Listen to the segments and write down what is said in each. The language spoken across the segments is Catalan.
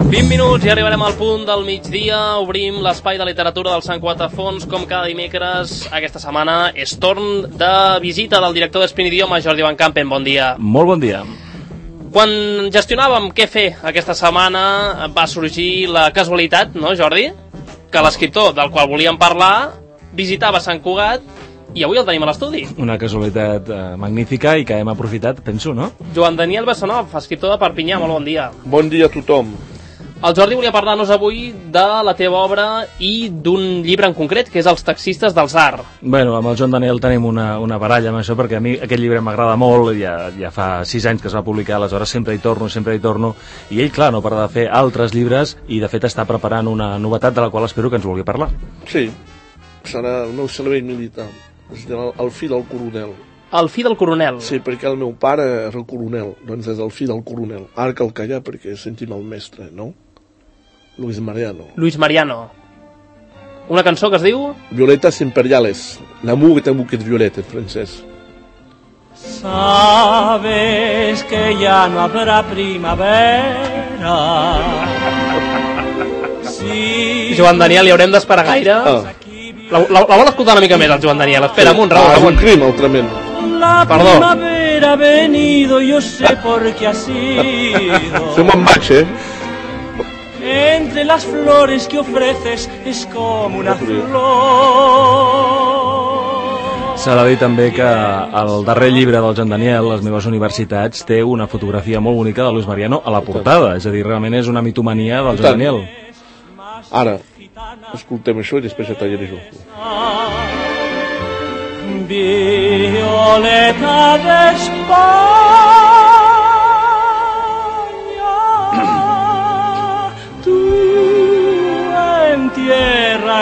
20 minuts i arribarem al punt del migdia. Obrim l'espai de literatura del Sant Quatafons com cada dimecres. Aquesta setmana és torn de visita del director d'Espin Idioma, Jordi Van Campen. Bon dia. Molt bon dia. Quan gestionàvem què fer aquesta setmana va sorgir la casualitat, no, Jordi? Que l'escriptor del qual volíem parlar visitava Sant Cugat i avui el tenim a l'estudi. Una casualitat magnífica i que hem aprofitat, penso, no? Joan Daniel Bessonov, escriptor de Perpinyà, molt bon dia. Bon dia a tothom. El Jordi volia parlar-nos avui de la teva obra i d'un llibre en concret, que és Els taxistes del Tsar. Bueno, amb el Joan Daniel tenim una baralla amb això, perquè a mi aquest llibre m'agrada molt, ja fa 6 anys que es va publicar, aleshores sempre hi torno, i ell, clar, no para de fer altres llibres, i de fet està preparant una novetat de la qual espero que ens vulgui parlar. Sí, serà el meu servei militar, es diu El fill del coronel. El fill del coronel? Sí, perquè el meu pare era el coronel, doncs és el fill del coronel. Ara cal callar perquè sentim el mestre, no? Luis Mariano. Una cançó que es diu... Violetas imperiales. L'amour est un bouquet de violettes, en francès. Sabes que ya no habrá primavera. Sí. Joan Daniel, hi haurem d'esperar gaire? La vol escoltar una mica més, el Joan Daniel. Espera, amunt, Raül. És un crim, altrament. La primavera ha venido, yo sé por qué ha sido. Fem un baix, Entre las flores que ofreces es como una flor. S'ha de dir també que el darrer llibre del Joan Daniel, Les meves universitats, té una fotografia molt bonica de Luis Mariano a la portada, és a dir, realment és una mitomania del Joan Daniel. Ara, escoltem això i després ja tallaré jo. Violeta d'Espanya, tu en tierra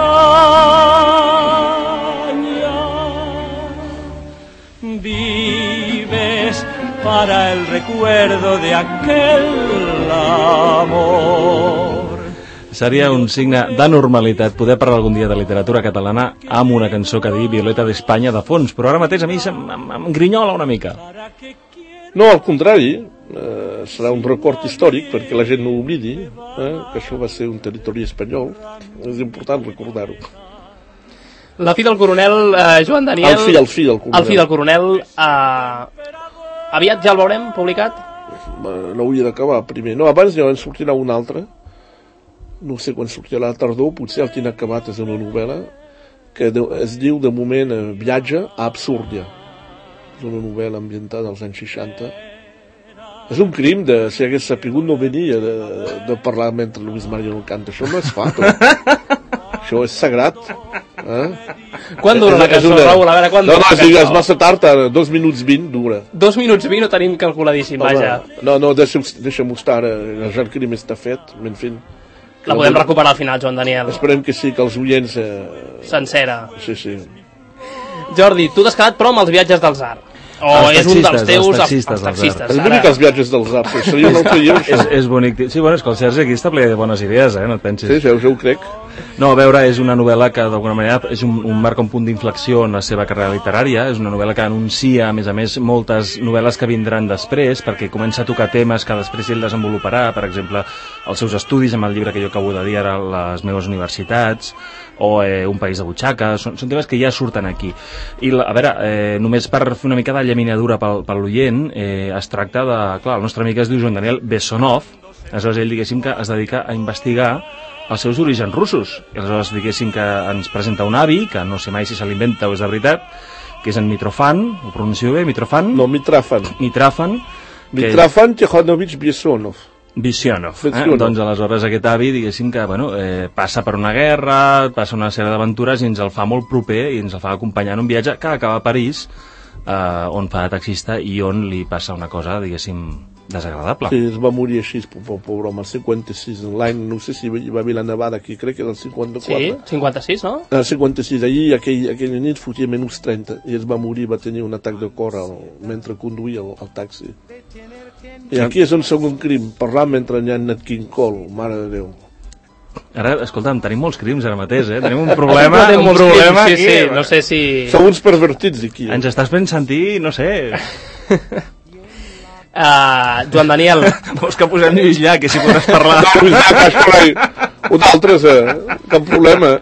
extraña vives para el recuerdo de aquel amor. Seria un signe de normalitat poder parlar algun dia de literatura catalana amb una cançó que digui Violeta d'Espanya de fons, però ara mateix a mi em grinyola una mica. No, al contrari, serà un record històric perquè la gent no oblidi que això va ser un territori espanyol. És important recordar-ho. La fi del coronel, Joan Daniel... El fi del coronel. El fi del coronel, aviat ja el veurem publicat? L'hauria d'acabar primer. No, abans ja en sortirà un altre. No sé quan sortirà la tardor, potser el que n'ha acabat és una novel·la que es diu de moment Viatge a Absúrdia. És una novel·la ambientada als anys 60. És un crim de, si hagués sapigut no venia de parlar mentre Luis Mariano canta. Això no es fa, això és sagrat. Quan dura la cançó, Raül? A veure, quan dura la cançó? No, és massa tard, ara, 2 minuts 20 dura. 2 minuts 20 ho tenim calculadíssim, vaja. No, deixa'm estar, ja el crim està fet, en fi. La podem recuperar al final, Joan Daniel. Esperem que sí, que els oients... Sencera. Sí, sí. Jordi, tu t'has quedat però amb els viatges del Tsar. O és un dels teus... Els taxistes. És bonic els viatges del Tsar, seria un altre llibre. És bonic. Sí, bueno, és que el Sergi aquí està ple de bones idees, no et pensis? Sí, ja ho crec. No, a veure, és una novel·la que d'alguna manera és un marc, un punt d'inflexió en la seva carrera literària, és una novel·la que anuncia, a més, moltes novel·les que vindran després, perquè comença a tocar temes que després ell desenvoluparà, per exemple, els seus estudis, amb el llibre que jo acabo de dir ara, Les meves universitats, o Un país de butxaca, són temes que ja surten aquí. I, a veure, només per fer una mica de llaminadura per l'oient, es tracta de... Clar, el nostre amic es diu Joan Daniel Bessonov, aleshores ell, diguéssim, que es dedica a investigar els seus orígens russos. I aleshores, diguéssim, que ens presenta un avi, que no sé mai si se l'inventa o és de veritat, que és en Mitrofan, ho pronuncio bé, Mitrofan? No, Mitrafan. Mitrafan Tikhónovich Bessonov. Doncs aleshores aquest avi, diguéssim que passa per una guerra, passa una sèrie d'aventures i ens el fa molt proper i ens el fa acompanyar en un viatge que acaba a París, on fa de taxista i on li passa una cosa, diguéssim, desagradable. Sí, es va morir així, pobre home, el 56, l'any, no sé si hi va haver la nevada aquí, crec que era el 54. Sí, 56, no? El 56, allí aquella nit fotia menys 30 i es va morir, va tenir un atac de cor mentre conduïa el taxi. I aquí és un segon crim, parlar mentre hi ha Nat King Cole, mare de Déu. Ara, escolta'm, tenim molts crims ara mateix, Tenim un problema, aquí. Sí, no sé si... Som uns pervertits aquí. Ens estàs fent sentir, no sé... Joan Daniel. Vols que posem Lluís Llach, que si podràs parlar? No, Lluís Llach, o d'altres, cap problema.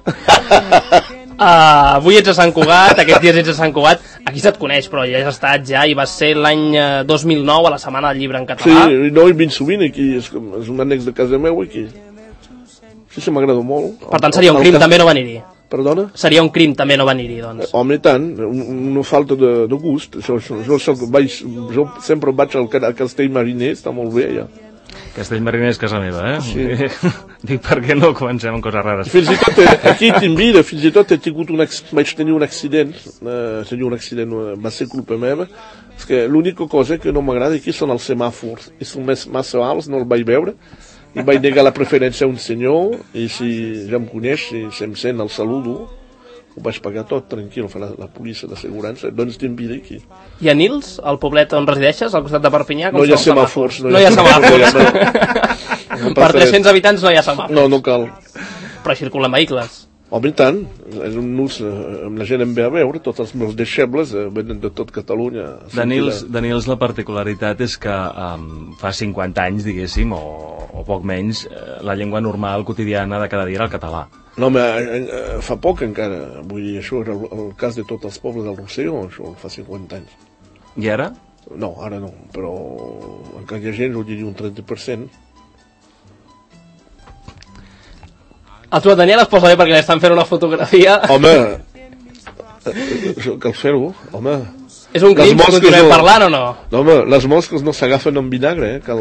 Avui ets a Sant Cugat, aquests dies ets a Sant Cugat. Aquí se't coneix, però ja has estat ja, i va ser l'any 2009 a la Setmana del Llibre en Català. Sí, no, he vinc sovint aquí, és un annex de casa meu aquí. Sí, m'agrada molt. Per tant, seria un crim també no venir-hi. Perdona? Seria un crim també no venir-hi, doncs. Home, tant, una falta de gust. Jo sempre vaig al Castell Mariner, està molt bé, ja. Castell Mariner és casa meva, Sí. Dic, per què no comencem amb coses rares? Fins i tot, aquí a Timbira, fins i tot vaig tenir un accident, va ser culpa meva, és que l'única cosa que no m'agrada aquí són els semàfors, i són massa alts, no els vaig veure, i vaig negar la preferència a un senyor, i si ja em coneix, si em sent, el saludo, ho vaig pagar tot, tranquil, fa la policia d'assegurança, doncs Timbira aquí. I a Nils, el poblet on resideixes, al costat de Perpinyà? No hi ha semàfors. No hi ha semàfors. Per 300 habitants no hi ha semàfors. No cal. Però circulen vehicles. Home, tant, és un nus, la gent em ve a veure, tots els meus deixebles venen de tot Catalunya. De Nils la particularitat és que fa 50 anys, diguéssim, o poc menys, la llengua normal quotidiana de cada dia era el català. No, home, fa poc encara, vull dir, això era el cas de tots els pobles del Rosselló, això fa 50 anys. I ara? No, ara no, però encara hi ha gent, ho diria un 30%. El Joan Daniel es posa bé perquè li estan fent una fotografia. Home, cal fer-ho, home. És un crim, continuem parlant o no? No, home, les mosques no s'agafen amb vinagre, cal...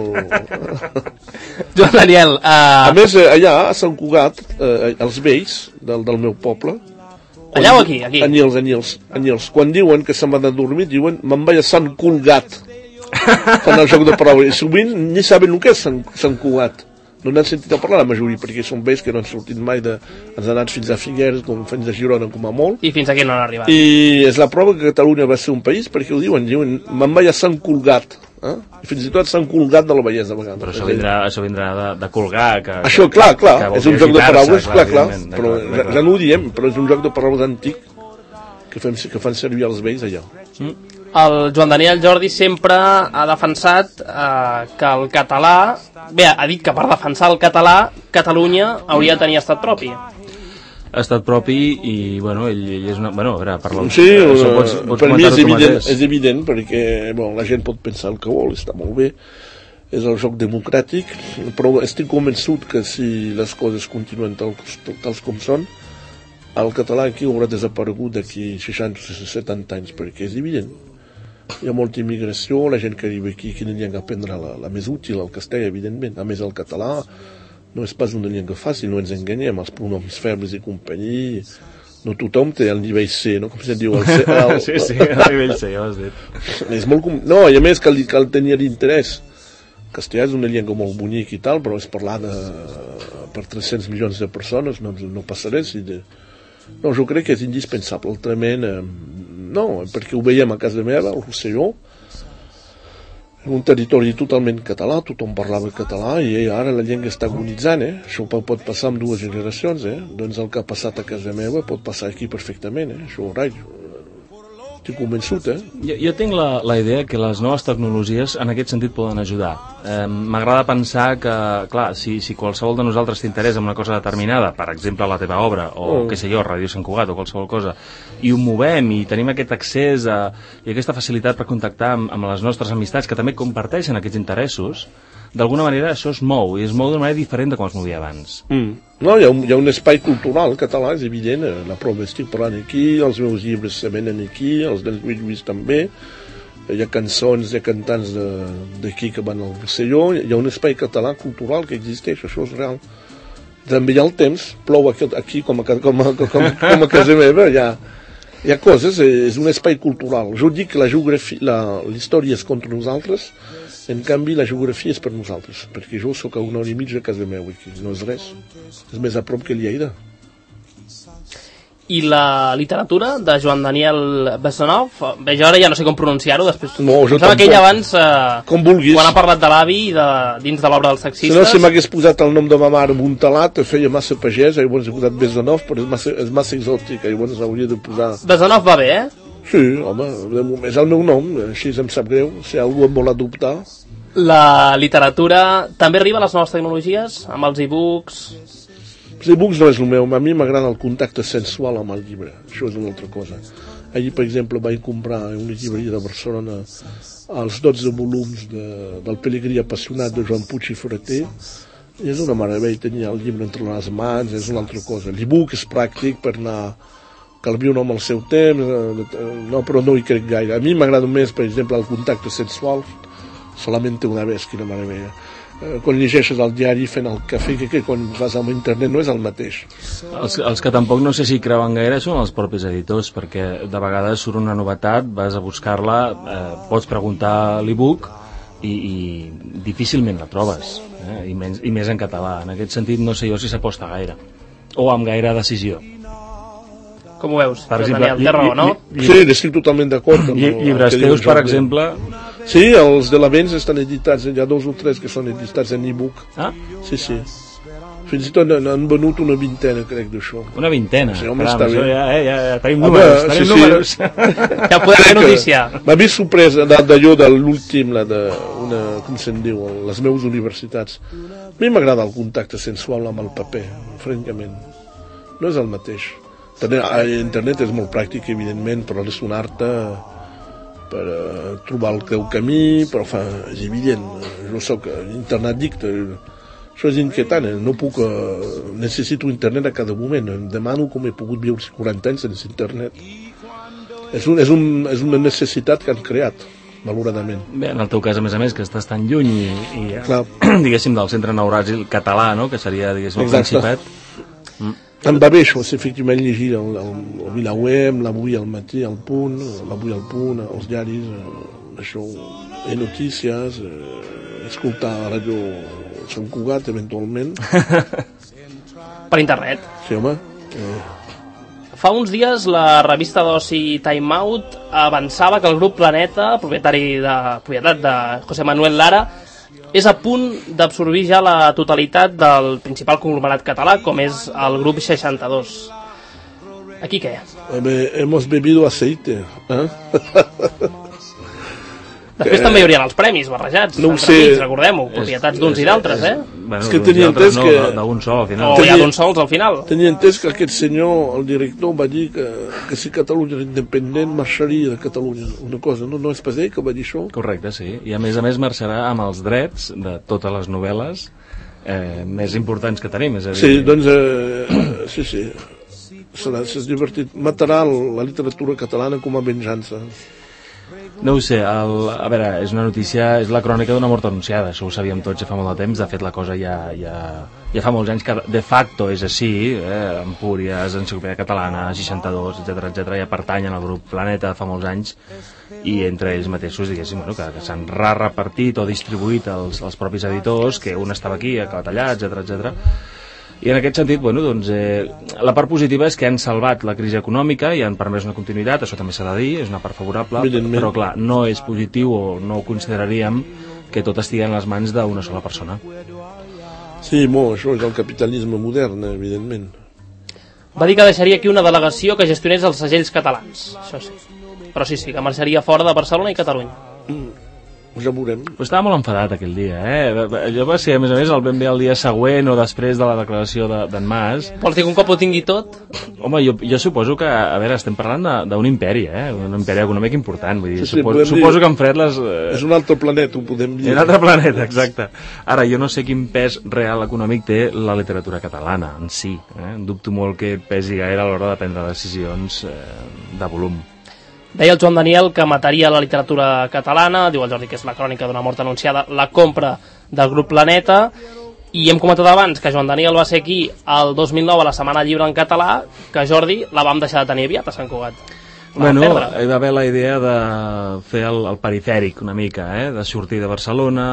Joan Daniel... A més, allà, a Sant Cugat, els vells del meu poble... Allà o aquí? Aquí. A Nils. Quan diuen que se'n van a dormir, diuen, me'n vaig a Sant Colgat. Fan el joc de paraules. I sovint ni saben el que és Sant Cugat. No n'han sentit a parlar la majoria, perquè són vells que no han sortit mai ens han anat fins a Figueres, fins a Girona, com a molt. I fins aquí no han arribat. I és la prova que Catalunya va ser un país, perquè ho diuen, me'n vaig a Sant Colgat. I fins i tot Sant Colgat de la Vallès, de vegades. Però això vindrà de colgar. Això, clar, és un joc de paraules, clar, però ja no ho diem, però és un joc de paraules antic que fan servir els vells allà. El Joan Daniel Jordi sempre ha defensat que el català... Bé, ha dit que per defensar el català, Catalunya hauria de tenir estat propi. Estat propi i, bueno, ell és una... Bueno, a veure, parla... Sí, per mi és evident, perquè la gent pot pensar el que vol, està molt bé, és el joc democràtic, però estic convençut que si les coses continuen tals com són, el català aquí haurà desaparegut d'aquí 60 o 70 anys, perquè és evident. Hi ha molta immigració, la gent que arriba aquí que n'hi ha d'aprendre la més útil, el castellà, evidentment. A més, el català no és pas una llengua fàcil, no ens enganyem, els pronoms febles i companyia, no tothom té el nivell C, no? Com se'n diu? Sí, el nivell C, ja ho has dit. És molt no, i a més cal tenir l'interès. El castellà és una llengua molt bonica i tal, però és parlada per 300 milions de persones, no passa res. No, jo crec que és indispensable, altrament... No, perquè ho veiem a casa meva, al Rosselló, en un territori totalment català, tothom parlava català, i ara la llengua està agonitzant, Això pot passar en 2 generacions, Doncs el que ha passat a casa meva pot passar aquí perfectament, Això, estic convençut, Jo tinc la idea que les noves tecnologies en aquest sentit poden ajudar. M'agrada pensar que, clar, si qualsevol de nosaltres t'interessa en una cosa determinada, per exemple la teva obra, o què sé jo, Ràdio Sant Cugat o qualsevol cosa, i ho movem i tenim aquest accés i aquesta facilitat per contactar amb les nostres amistats que també comparteixen aquests interessos, d'alguna manera això es mou, i es mou d'una manera diferent de com es movia abans. No, hi ha un espai cultural català, és evident, la prova estic parlant aquí, els meus llibres se venen aquí, els del Lluís també, hi ha cançons, hi ha cantants d'aquí que van al Rosselló, hi ha un espai català cultural que existeix, això és real. També hi ha el temps, plou aquí com a casa meva, hi ha coses, és un espai cultural. Jo dic que la història és contra nosaltres, en canvi la geografia és per nosaltres, perquè jo sóc a 1 hora i mitja a casa meva aquí, no és res, és més a prop que Lleida. I la literatura de Joan Daniel Bessanov? Bé, jo ara ja no sé com pronunciar-ho, després... No, jo tampoc. Que ell abans, com vulguis, quan ha parlat de l'avi dins de l'obra dels sexistes... Si no, si m'hagués posat el nom de ma mare amb un talat, feia massa pagès, llavors he posat Bessanov, però és massa exòtic, llavors hauria de posar... Bessanov va bé, Sí, home, de moment és el meu nom, així em sap greu, si algú em vol adoptar. La literatura també arriba a les noves tecnologies, amb els e-books... Els e-books no és el meu, a mi m'agrada el contacte sensual amb el llibre, això és una altra cosa. Ahir, per exemple, vaig comprar una llibreria de Barcelona els 12 volums del Pelegrí apassionat de Joan Puig i Ferreter, i és una meravella tenir el llibre entre les mans, és una altra cosa. L'e-book és pràctic per anar... que el viu no amb el seu temps, no, però no hi crec gaire. A mi m'agrada més, per exemple, el contacte sensual, solament una vez, quina meravella. Quan llegeixes el diari fent el cafè, que quan vas a internet no és el mateix. Els que tampoc no sé si creuen gaire són els propis editors, perquè de vegades surt una novetat, vas a buscar-la, pots preguntar a l'e-book i difícilment la trobes, i més en català. En aquest sentit no sé jo si s'aposta gaire, o amb gaire decisió. Com ho veus? Per exemple, Daniel, té raó, no? Sí, estic totalment d'acord. Llibres teus, per exemple... Sí, els de l'Avens estan editats, hi ha 2 o 3 que són editats en e-book. Ah? Sí. Fins i tot n'han venut una vintena, crec, d'això. Una vintena? Sí, home, està bé. Ja tenim números, Ja podem fer notícia. M'ha vist sorpresa d'allò de l'últim, com se'n diu, les meves universitats. A mi m'agrada el contacte sensual amb el paper, francament. No és el mateix. Internet és molt pràctic, evidentment, però és un art per trobar el teu camí, però és evident, jo soc internet dicta, això és inquietant, no puc, necessito internet a cada moment, em demano com he pogut viure 40 anys sense internet. És una necessitat que han creat, valoradament. Bé, en el teu cas, a més, que estàs tan lluny i diguéssim, del centre neuràlgic català, no?, que seria, diguéssim, el Principat. Em va bé això, efectivament, llegir el VilaWeb, l'Avui al matí, el Punt, l'Avui al Punt, els diaris, això, notícies, escoltar la ràdio Sant Cugat, eventualment. Per internet. Sí, home. Fa uns dies la revista d'oci Time Out avançava que el grup Planeta, propietat de José Manuel Lara, és a punt d'absorbir ja la totalitat del principal conglomerat català, com és el grup 62. Aquí què? Hemos bebido aceite. Després també hi haurien els premis barrejats, no entre amics, recordem-ho, propietats d'uns i d'altres, Bueno, és que tenia entès que... d'un sol, al final. O hi ha d'uns sols, al final. Tenia entès que aquest senyor, el director, va dir que si Catalunya era independent, marxaria de Catalunya. Una cosa, no és pas ell que va dir això? Correcte, sí. I a més marxarà amb els drets de totes les novel·les més importants que tenim. És a dir... Sí, doncs, sí. És divertit. Matarà la literatura catalana com a venjança. No ho sé, a veure, és una notícia, és la crònica d'una mort anunciada, això ho sabíem tots ja fa molt de temps, de fet la cosa ja fa molts anys que de facto és així, Empúries, Enciclopèdia Catalana, 62, etc, ja pertanyen al grup Planeta fa molts anys, i entre ells mateixos, diguéssim, que s'han repartit o distribuït els propis editors, que un estava aquí, acabat allà, etc. I en aquest sentit, la part positiva és que han salvat la crisi econòmica i han permès una continuïtat, això també s'ha de dir, és una part favorable, però clar, no és positiu o no ho consideraríem que tot estigui en les mans d'una sola persona. Sí, això és el capitalisme modern, evidentment. Va dir que deixaria aquí una delegació que gestionés els segells catalans, això sí. Però sí, que marxaria fora de Barcelona i Catalunya. Ja veurem. Però estava molt enfadat aquell dia, Allò va ser, a més, el ben bé el dia següent o després de la declaració d'en Mas. Vols dir que un cop ho tingui tot? Home, jo suposo que, a veure, estem parlant d'un imperi, un imperi econòmic important, vull dir, sí, suposo que en fred les... És un altre planeta, ho podem dir. Un altre planeta, exacte. Ara, jo no sé quin pes real econòmic té la literatura catalana en si, dubto molt que pesi gaire a l'hora de prendre decisions de volum. Deia el Joan Daniel que mataria la literatura catalana, diu el Jordi que és la crònica d'una mort anunciada, la compra del grup Planeta, i hem comentat abans que Joan Daniel va ser aquí el 2009 a la Setmana Llibre en català, que Jordi la vam deixar de tenir aviat a Sant Cugat. Bueno, hi va haver la idea de fer el perifèric una mica, de sortir de Barcelona.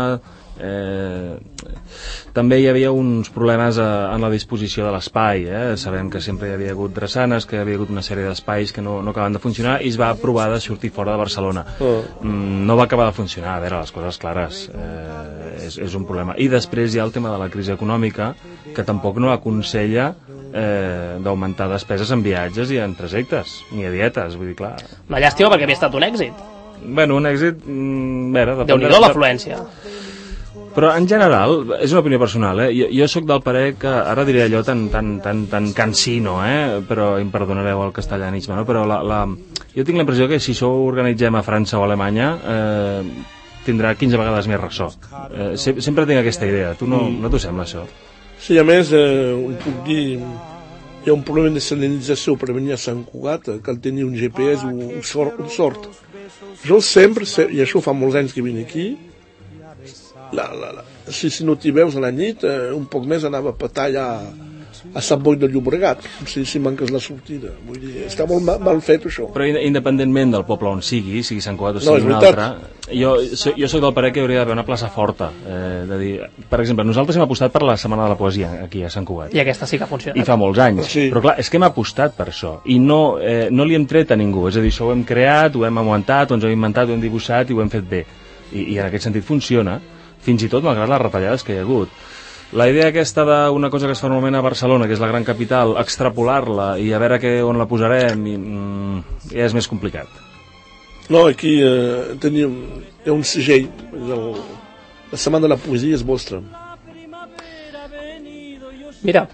També hi havia uns problemes en la disposició de l'espai, sabem que sempre hi havia hagut drassanes, que hi havia hagut una sèrie d'espais que no acaben de funcionar i es va provar de sortir fora de Barcelona. No va acabar de funcionar, a veure, les coses clares, és un problema. I després hi ha el tema de la crisi econòmica, que tampoc no aconsella d'augmentar despeses en viatges i en trajectes, ni a dietes, vull dir, clar. Una llàstima perquè havia estat un èxit. Bueno, un èxit... Déu-n'hi-do l'afluència. Però en general, és una opinió personal, jo sóc del parer que, ara diré allò tan cansino, però em perdonareu el castellanisme, no? Però jo tinc la impressió que si això ho organitzem a França o a Alemanya tindrà 15 vegades més ressò. Sempre tinc aquesta idea, tu no t'ho sembla això? Sí, a més, ho puc dir, hi ha un problema de senyalització per venir a Sant Cugat, cal tenir un GPS, un sort. Jo sempre, i això fa molts anys que vinc aquí, si no t'hi veus a la nit, un poc més anava a petar allà a Sant Boi de Llobregat, si manques la sortida. Vull dir, està molt mal fet això. Però independentment del poble on sigui Sant Cugat o sigui un altre, jo soc del parer que hauria d'haver una plaça forta. De dir, per exemple, nosaltres hem apostat per la Setmana de la Poesia aquí a Sant Cugat. I aquesta sí que ha funcionat. I fa molts anys. Sí. Però clar, és que hem apostat per això. I no li hem tret a ningú. És a dir, això ho hem creat, ho hem aguantat, ho ens hem inventat, ho hem dibuixat i ho hem fet bé. I en aquest sentit funciona, fins i tot malgrat les retallades que hi ha hagut. La idea aquesta d'una cosa que es fa normalment a Barcelona, que és la gran capital, extrapolar-la i a veure on la posarem, ja és més complicat. No, aquí hi ha un segell, la Setmana de la Poesia és vostra. Mira.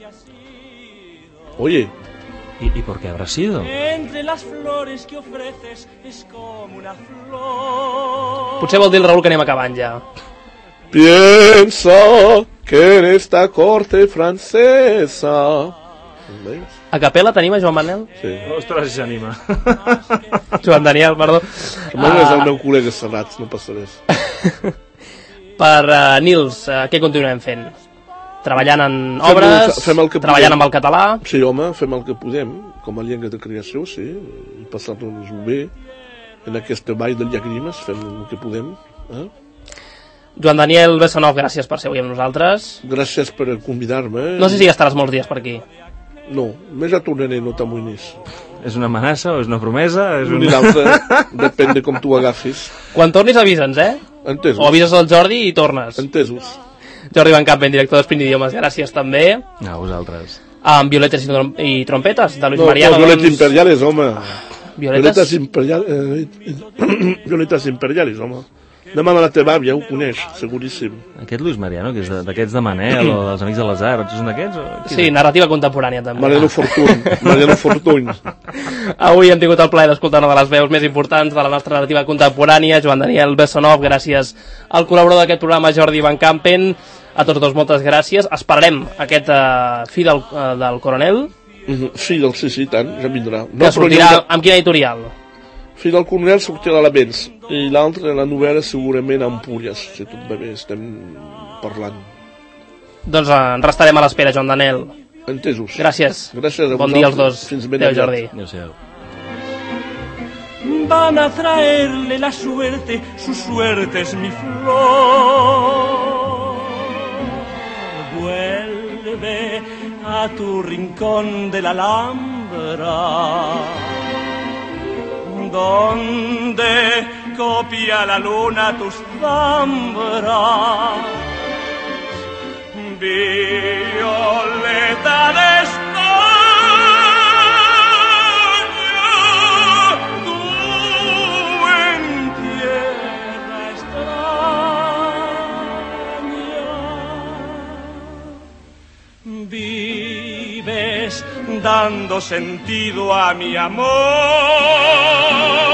Oye. ¿Y por qué habrá sido? Entre las flores que ofreces es como una flor. Potser vol dir el Raül que anem acabant ja. Pienso que en esta corte francesa... A capella tenim a Joan Manel? Sí. Ostres, si s'anima. Joan Daniel, perdó. És el meu col·lega Serrats, no passa res. Per Nils, què continuem fent? Treballant en obres, treballant amb el català... Sí, home, fem el que podem, com a llengua de creació, sí, i passar-nos-ho bé. En aquesta vall de llàgrimes fem el que podem, Joan Daniel Bessonov, gràcies per ser avui amb nosaltres. Gràcies per convidar-me. No sé si estaràs molts dies per aquí. No, més ja tornaré, no t'amoïnis. És una amenaça o és una promesa? L'un i l'altre, depèn de com tu agafis. Quan tornis avisa'ns, Entesos. O avises el Jordi i tornes. Entesos. Jordi Van Campen, director d'Esprint Idiomes, gràcies també. A vosaltres. Amb Violetes i Trompetes, de Luis Mariano. No, Violetes Imperiales, home. Violetes Imperiales, home. Demà a la teva àvia, ho coneix, seguríssim. Aquest Luis Mariano, que és d'aquests de Manel o dels Amics de les Arts, són d'aquests? Sí, narrativa contemporània també. Mariano Fortuny. Avui hem tingut el plaer d'escoltar una de les veus més importants de la nostra narrativa contemporània, Joan Daniel Bessonov, gràcies al col·laborador d'aquest programa, Jordi Van Campen. A tots dos, moltes gràcies. Esperarem aquest fi del Coronel. Sí, sí, tant, ja vindrà. Que sortirà amb quina editorial? Fi del Coronel sortirà a la Benz i l'altra, la novel·la, segurament a Empúries, si tot va bé, estem parlant. Doncs en restarem a l'espera, Joan Daniel. Entesos. Gràcies. Gràcies a bon dia als dos. Fins ben adéu, Jordi. Adéu-siau. Van a traerle la suerte, su suerte es mi flor. Vuelve a tu rincón de la Alhambra, donde copia la luna tus zambras, violeta de España, tú en tierra extraña vives dando sentido a mi amor.